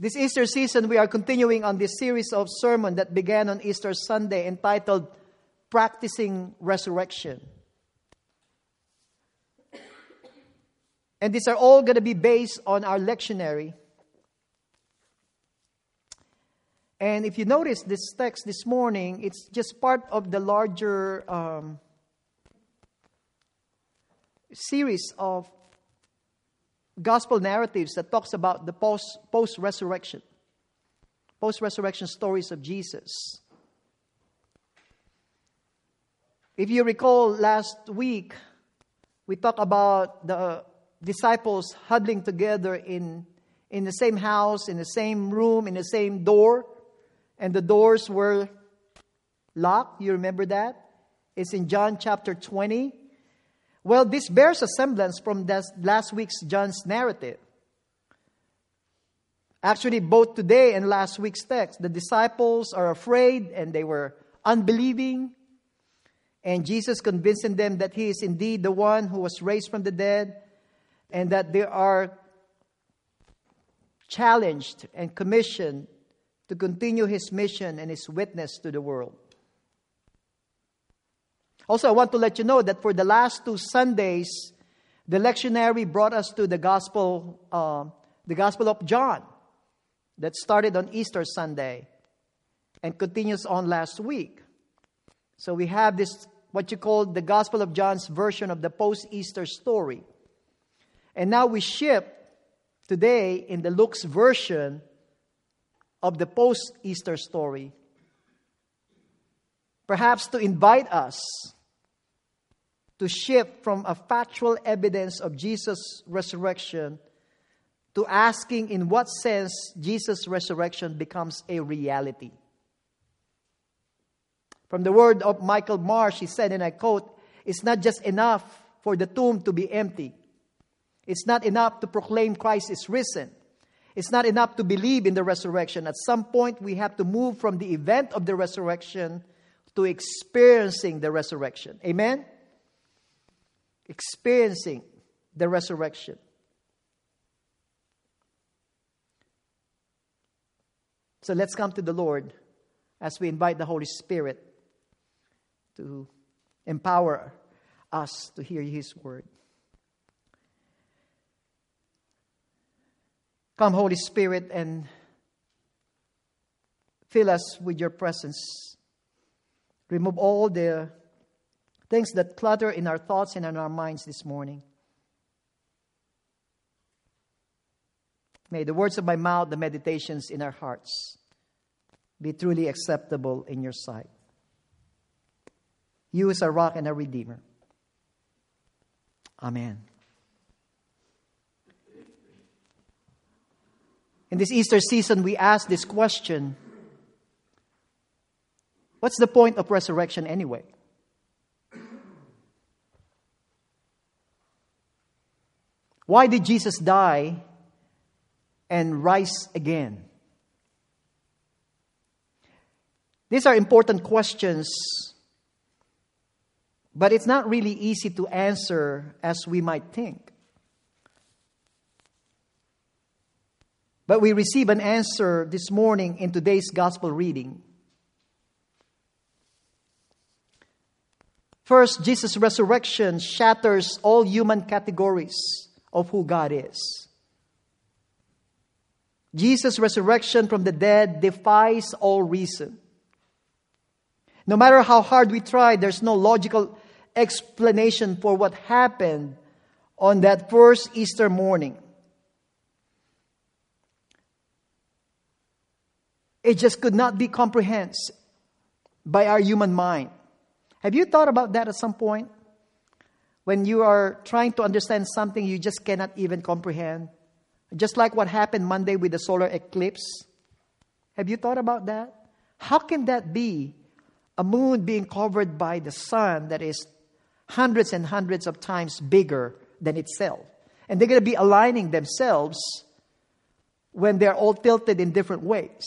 This Easter season, we are continuing on this series of sermon that began on Easter Sunday entitled Practicing Resurrection. And these are all going to be based on our lectionary. And if you notice this text this morning, it's just part of the larger series of gospel narratives that talks about the post-resurrection stories of Jesus. If you recall last week, we talked about the disciples huddling together in the same house, in the same room, in the same door, and the doors were locked. You remember that? It's in John chapter 20. Well, this bears a semblance from last week's John's narrative. Actually, both today and last week's text, the disciples are afraid and they were unbelieving. And Jesus convincing them that He is indeed the one who was raised from the dead, and that they are challenged and commissioned to continue His mission and His witness to the world. Also, I want to let you know that for the last 2 Sundays, the lectionary brought us to the Gospel of John that started on Easter Sunday and continues on last week. So we have this, what you call the Gospel of John's version of the post-Easter story. And now we shift today in the Luke's version of the post-Easter story. Perhaps to invite us to shift from a factual evidence of Jesus' resurrection to asking in what sense Jesus' resurrection becomes a reality. From the word of Michael Marsh, he said, and I quote, "It's not just enough for the tomb to be empty. It's not enough to proclaim Christ is risen. It's not enough to believe in the resurrection. At some point, we have to move from the event of the resurrection to experiencing the resurrection." Amen? Experiencing the resurrection. So let's come to the Lord as we invite the Holy Spirit to empower us to hear His word. Come, Holy Spirit, and fill us with your presence. Remove all the things that clutter in our thoughts and in our minds this morning. May the words of my mouth, the meditations in our hearts, be truly acceptable in your sight. You is our rock and our redeemer. Amen. In this Easter season, we ask this question: what's the point of resurrection anyway? Why did Jesus die and rise again? These are important questions, but it's not really easy to answer as we might think. But we receive an answer this morning in today's gospel reading. First, Jesus' resurrection shatters all human categories of who God is. Jesus' resurrection from the dead defies all reason. No matter how hard we try, there's no logical explanation for what happened on that first Easter morning. It just could not be comprehended by our human mind. Have you thought about that at some point? When you are trying to understand something you just cannot even comprehend? Just like what happened Monday with the solar eclipse. Have you thought about that? How can that be? A moon being covered by the sun that is hundreds and hundreds of times bigger than itself. And they're going to be aligning themselves when they're all tilted in different ways.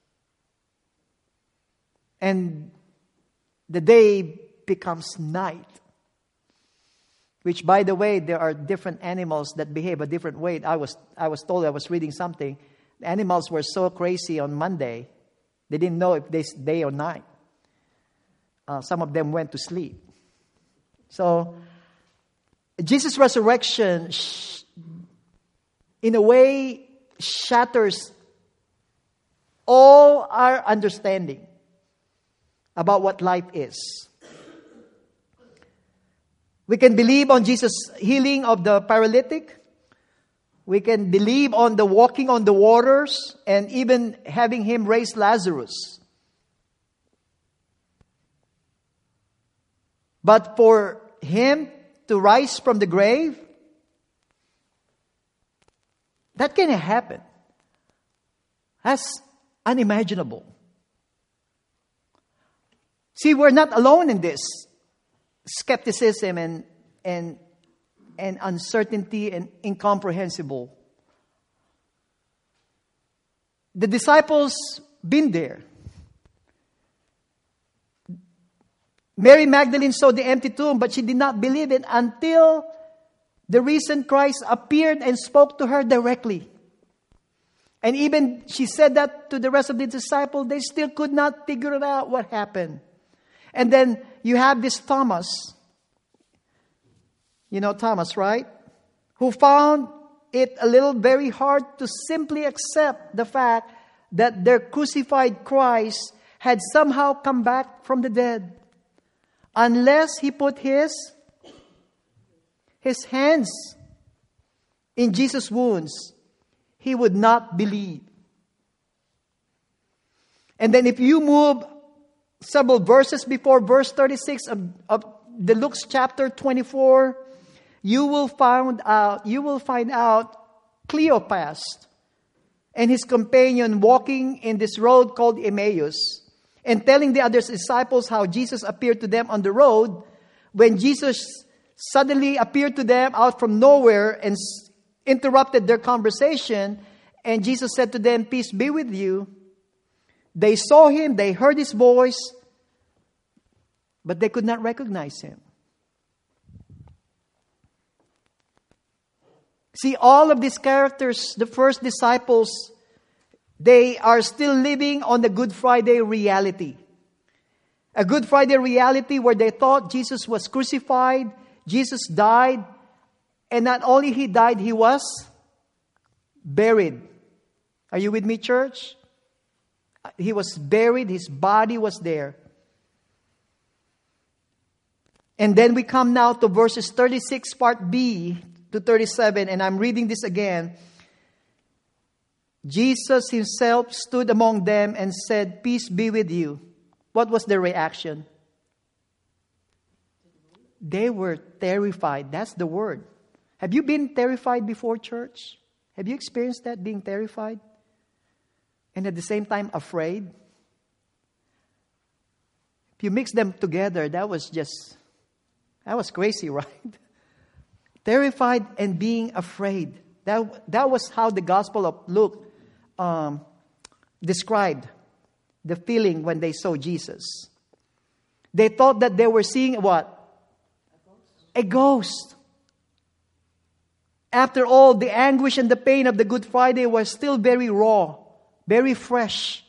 And the day becomes night. Which, by the way, there are different animals that behave a different way. I was told, I was reading something, The animals were so crazy on Monday, they didn't know if it's day or night. Some of them went to sleep. So, Jesus' resurrection, in a way, shatters all our understanding about what life is. We can believe on Jesus' healing of the paralytic. We can believe on the walking on the waters and even having Him raise Lazarus. But for Him to rise from the grave, that cannot happen. That's unimaginable. See, we're not alone in this skepticism and uncertainty and incomprehensible. The disciples been there. Mary Magdalene saw the empty tomb, but she did not believe it until the risen Christ appeared and spoke to her directly. And even she said that to the rest of the disciples, they still could not figure it out what happened. And then you have this Thomas. You know Thomas, right? Who found it a little very hard to simply accept the fact that their crucified Christ had somehow come back from the dead. Unless he put his hands in Jesus' wounds, he would not believe. And then if you move several verses before verse 36 of the Luke chapter 24, you will find out Cleopas and his companion walking in this road called Emmaus and telling the other disciples how Jesus appeared to them on the road. When Jesus suddenly appeared to them out from nowhere and interrupted their conversation, and Jesus said to them, "Peace be with you." They saw Him, they heard His voice, but they could not recognize Him. See, all of these characters, the first disciples, they are still living on the Good Friday reality. A Good Friday reality where they thought Jesus was crucified, Jesus died, and not only He died, He was buried. Are you with me, church? He was buried, His body was there. And then we come now to verses 36, part B, to 37, and I'm reading this again. Jesus Himself stood among them and said, "Peace be with you." What was their reaction? They were terrified. That's the word. Have you been terrified before, church? Have you experienced that, being terrified? And at the same time, afraid? If you mix them together, that was crazy, right? Terrified and being afraid. That was how the Gospel of Luke described the feeling when they saw Jesus. They thought that they were seeing what? A ghost. After all, the anguish and the pain of the Good Friday was still very raw, very fresh.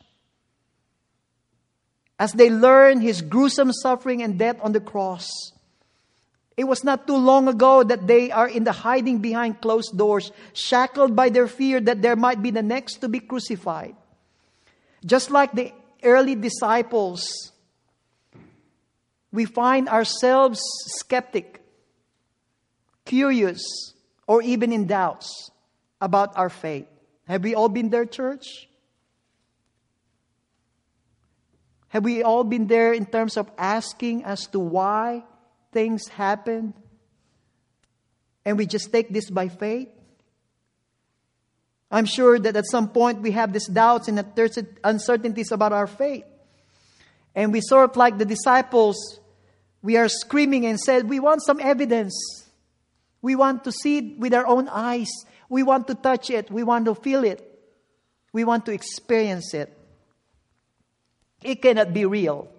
As they learned His gruesome suffering and death on the cross. It was not too long ago that they are in the hiding behind closed doors, shackled by their fear that there might be the next to be crucified. Just like the early disciples, we find ourselves skeptic, curious, or even in doubts about our faith. Have we all been there, church? Have we all been there in terms of asking as to why things happen, and we just take this by faith? I'm sure that at some point we have these doubts and uncertainties about our faith. And we sort of like the disciples, we are screaming and said, we want some evidence. We want to see it with our own eyes. We want to touch it. We want to feel it. We want to experience it. It cannot be real.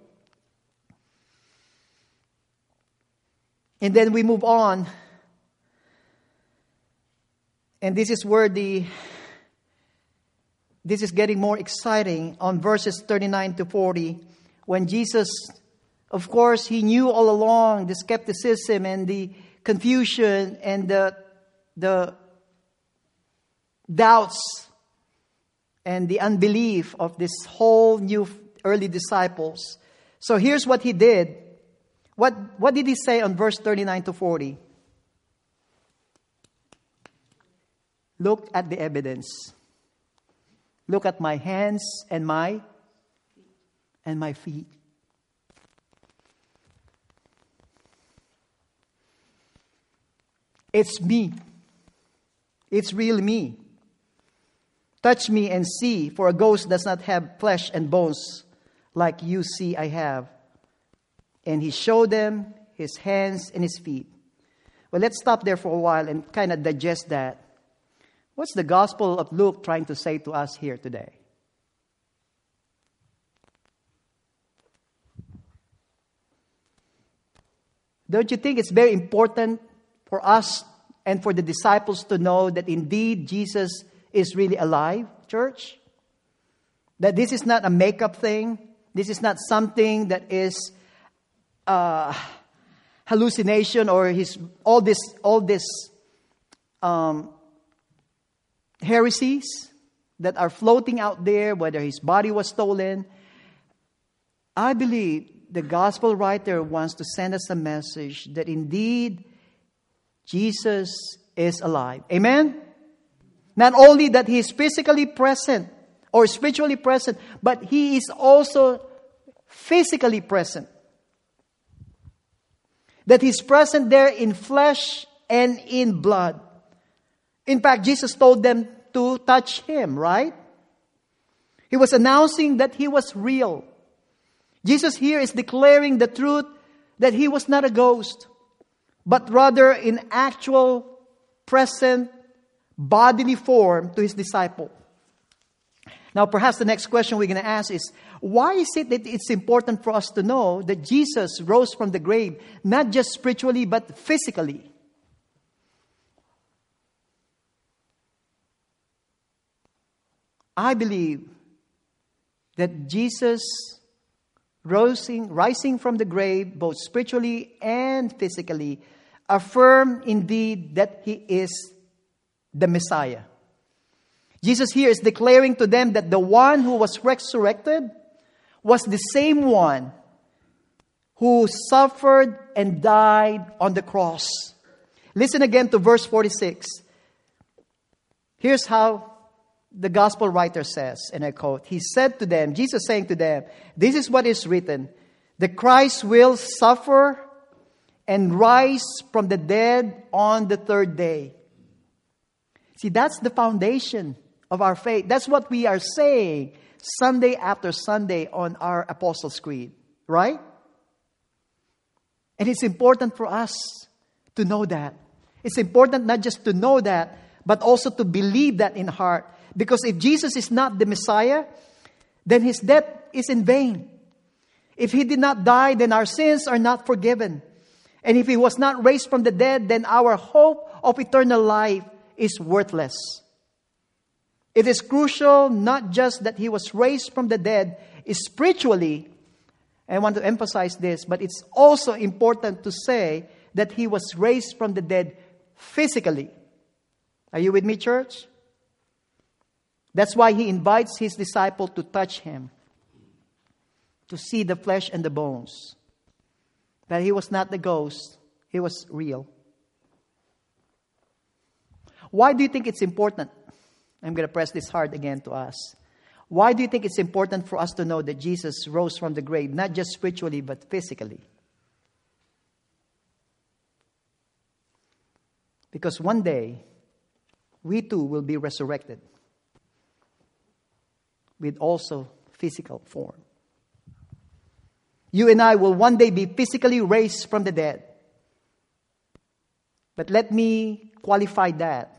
And then we move on. And this is where the this is getting more exciting on verses 39 to 40, when Jesus, of course, he knew all along the skepticism and the confusion and the doubts and the unbelief of this whole new early disciples. So here's what he did. What did he say on verse 39 to 40? Look at the evidence. Look at my hands and my feet. It's me. It's really me. Touch me and see, for a ghost does not have flesh and bones like you see I have. And he showed them his hands and his feet. Well, let's stop there for a while and kind of digest that. What's the Gospel of Luke trying to say to us here today? Don't you think it's very important for us and for the disciples to know that indeed Jesus is really alive, church? That this is not a makeup thing. This is not something that is hallucination or all this heresies that are floating out there, whether his body was stolen. I believe the gospel writer wants to send us a message that indeed Jesus is alive. Amen? Not only that he is physically present or spiritually present, but he is also physically present. That he's present there in flesh and in blood. In fact, Jesus told them to touch him, right? He was announcing that he was real. Jesus here is declaring the truth that he was not a ghost, but rather in actual, present, bodily form to his disciple. Now, perhaps the next question we're going to ask is, why is it that it's important for us to know that Jesus rose from the grave, not just spiritually, but physically? I believe that Jesus rising from the grave, both spiritually and physically, affirm indeed that he is the Messiah. Jesus here is declaring to them that the one who was resurrected was the same one who suffered and died on the cross. Listen again to verse 46. Here's how the gospel writer says, and I quote, he said to them, Jesus saying to them, this is what is written, the Christ will suffer and rise from the dead on the third day. See, that's the foundation of our faith. That's what we are saying Sunday after Sunday on our Apostles' Creed, right? And it's important for us to know that. It's important not just to know that, but also to believe that in heart. Because if Jesus is not the Messiah, then his death is in vain. If he did not die, then our sins are not forgiven. And if he was not raised from the dead, then our hope of eternal life is worthless. It is crucial not just that he was raised from the dead spiritually, and I want to emphasize this, but it's also important to say that he was raised from the dead physically. Are you with me, church? That's why he invites his disciple to touch him, to see the flesh and the bones. That he was not the ghost, he was real. Why do you think it's important? I'm going to press this hard again to us. Why do you think it's important for us to know that Jesus rose from the grave, not just spiritually, but physically? Because one day, we too will be resurrected with also physical form. You and I will one day be physically raised from the dead. But let me qualify that.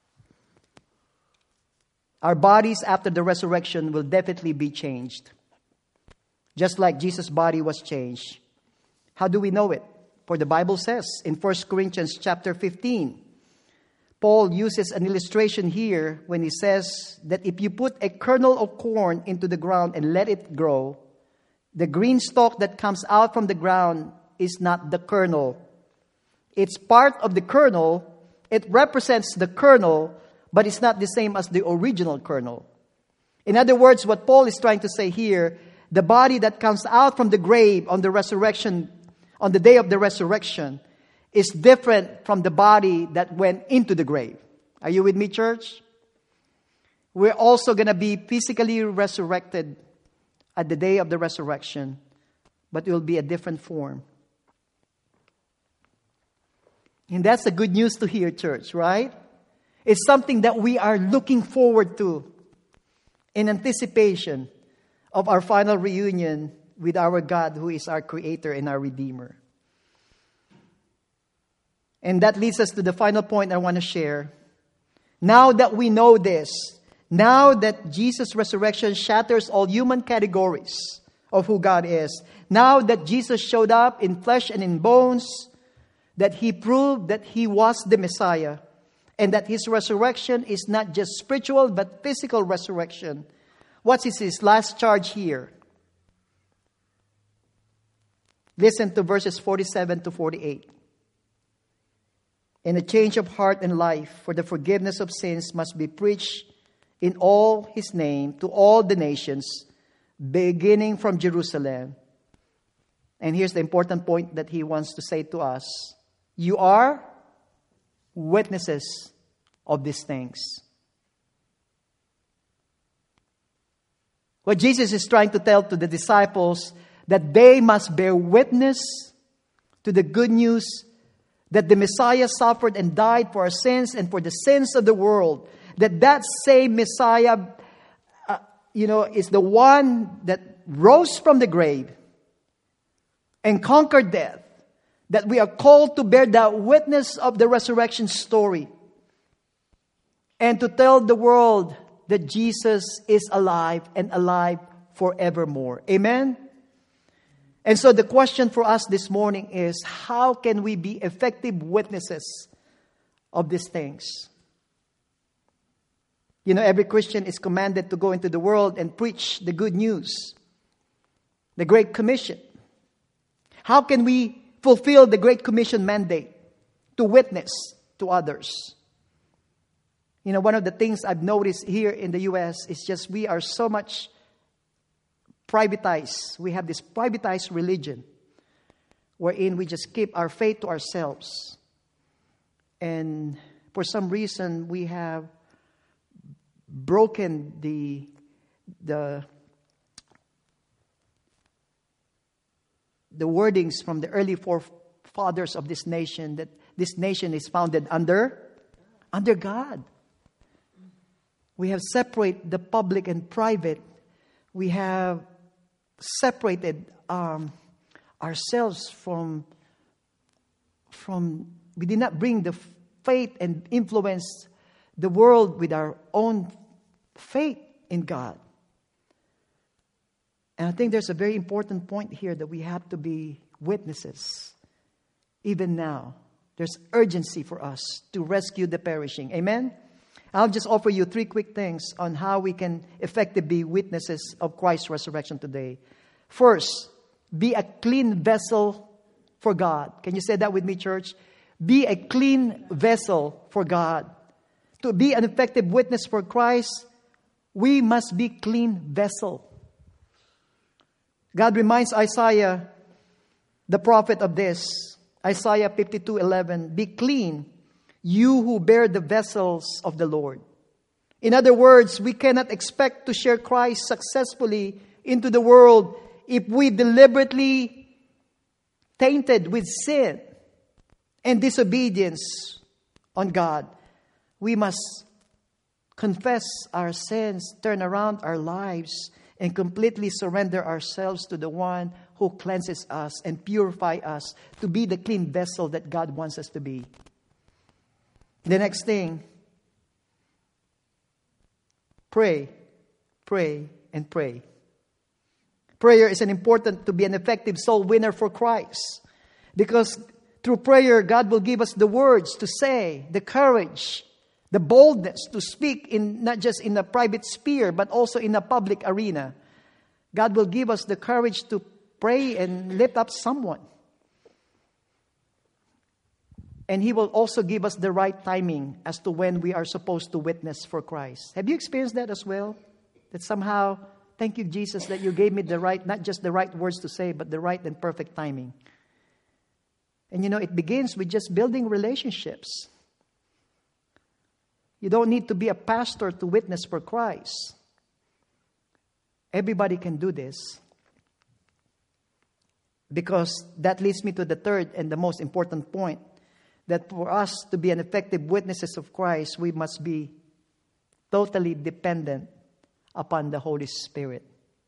Our bodies after the resurrection will definitely be changed. Just like Jesus' body was changed. How do we know it? For the Bible says in 1 Corinthians chapter 15, Paul uses an illustration here when he says that if you put a kernel of corn into the ground and let it grow, the green stalk that comes out from the ground is not the kernel. It's part of the kernel. It represents the kernel, but it's not the same as the original kernel. In other words, what Paul is trying to say here, the body that comes out from the grave on the resurrection, on the day of the resurrection, is different from the body that went into the grave. Are you with me, church? We're also going to be physically resurrected at the day of the resurrection, but it will be a different form. And that's the good news to hear, church, right? It's something that we are looking forward to in anticipation of our final reunion with our God, who is our Creator and our Redeemer. And that leads us to the final point I want to share. Now that we know this, now that Jesus' resurrection shatters all human categories of who God is, now that Jesus showed up in flesh and in bones, that He proved that He was the Messiah, and that His resurrection is not just spiritual but physical resurrection. What is His last charge here? Listen to verses 47 to 48. And a change of heart and life for the forgiveness of sins must be preached in all His name to all the nations, beginning from Jerusalem. And here's the important point that He wants to say to us. You are witnesses of these things. What Jesus is trying to tell to the disciples, that they must bear witness to the good news that the Messiah suffered and died for our sins and for the sins of the world. That same Messiah, is the one that rose from the grave and conquered death. That we are called to bear that witness of the resurrection story and to tell the world that Jesus is alive and alive forevermore. Amen? And so the question for us this morning is, how can we be effective witnesses of these things? Every Christian is commanded to go into the world and preach the good news, the Great Commission. How can we fulfill the Great Commission mandate to witness to others? One of the things I've noticed here in the U.S. is just we are so much privatized. We have this privatized religion wherein we just keep our faith to ourselves. And for some reason, we have broken the wordings from the early forefathers of this nation, that this nation is founded under God. We have separated the public and private. We have separated ourselves from. We did not bring the faith and influence the world with our own faith in God. And I think there's a very important point here that we have to be witnesses. Even now, there's urgency for us to rescue the perishing. Amen? I'll just offer you 3 quick things on how we can effectively be witnesses of Christ's resurrection today. First, be a clean vessel for God. Can you say that with me, church? Be a clean vessel for God. To be an effective witness for Christ, we must be clean vessel. God reminds Isaiah, the prophet, of this. Isaiah 52:11, be clean, you who bear the vessels of the Lord. In other words, we cannot expect to share Christ successfully into the world if we deliberately tainted with sin and disobedience on God. We must confess our sins, turn around our lives, and completely surrender ourselves to the one who cleanses us and purifies us to be the clean vessel that God wants us to be. The next thing, pray, and pray. Prayer is important to be an effective soul winner for Christ. Because through prayer, God will give us the words to say, the courage The boldness to speak in not just in a private sphere, but also in a public arena. God will give us the courage to pray and lift up someone. And He will also give us the right timing as to when we are supposed to witness for Christ. Have you experienced that as well? That somehow, thank you, Jesus, that you gave me the right, not just the right words to say, but the right and perfect timing. And it begins with just building relationships. You don't need to be a pastor to witness for Christ. Everybody can do this. Because that leads me to the third and the most important point. That for us to be an effective witnesses of Christ, we must be totally dependent upon the Holy Spirit.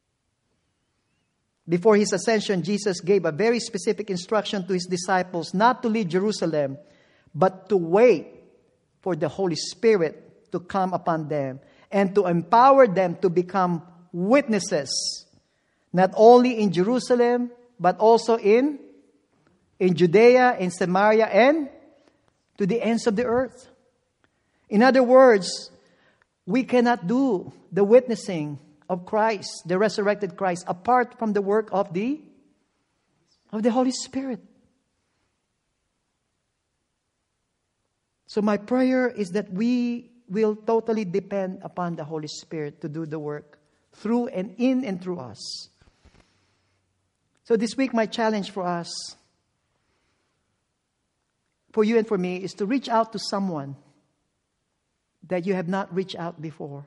Before His ascension, Jesus gave a very specific instruction to His disciples not to leave Jerusalem, but to wait for the Holy Spirit to come upon them and to empower them to become witnesses, not only in Jerusalem, but also in Judea, in Samaria, and to the ends of the earth. In other words, we cannot do the witnessing of Christ, the resurrected Christ, apart from the work of the Holy Spirit. So my prayer is that we will totally depend upon the Holy Spirit to do the work through and in and through us. So this week, my challenge for us, for you and for me, is to reach out to someone that you have not reached out before.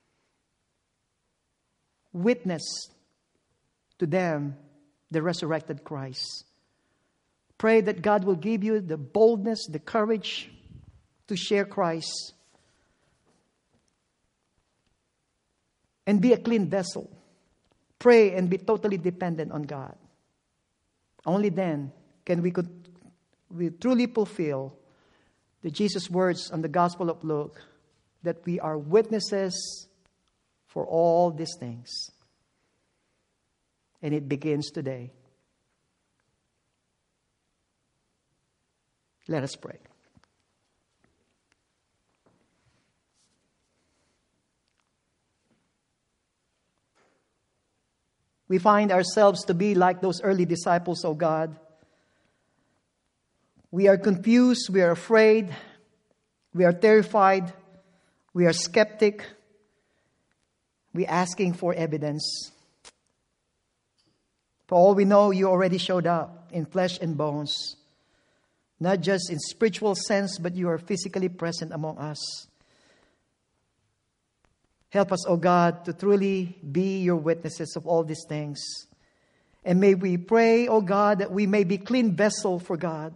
Witness to them the resurrected Christ. Pray that God will give you the boldness, the courage to share Christ. And be a clean vessel. Pray and be totally dependent on God. Only then can we truly fulfill the Jesus words on the Gospel of Luke, that we are witnesses for all these things. And it begins today. Let us pray. We find ourselves to be like those early disciples, O God. We are confused, we are afraid, we are terrified, we are skeptic, we are asking for evidence. For all we know, you already showed up in flesh and bones, not just in spiritual sense, but you are physically present among us. Help us, O God, to truly be your witnesses of all these things. And may we pray, O God, that we may be clean vessel for God.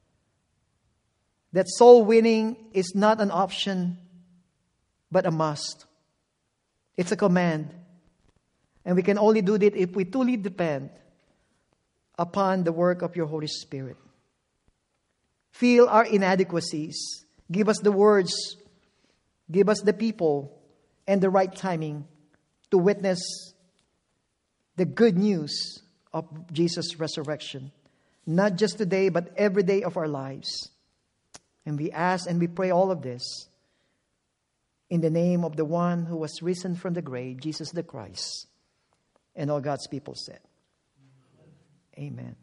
That soul winning is not an option, but a must. It's a command. And we can only do that if we truly depend upon the work of your Holy Spirit. Feel our inadequacies. Give us the words. Give us the people and the right timing to witness the good news of Jesus' resurrection. Not just today, but every day of our lives. And we ask and we pray all of this in the name of the one who was risen from the grave, Jesus the Christ. And all God's people said, Amen.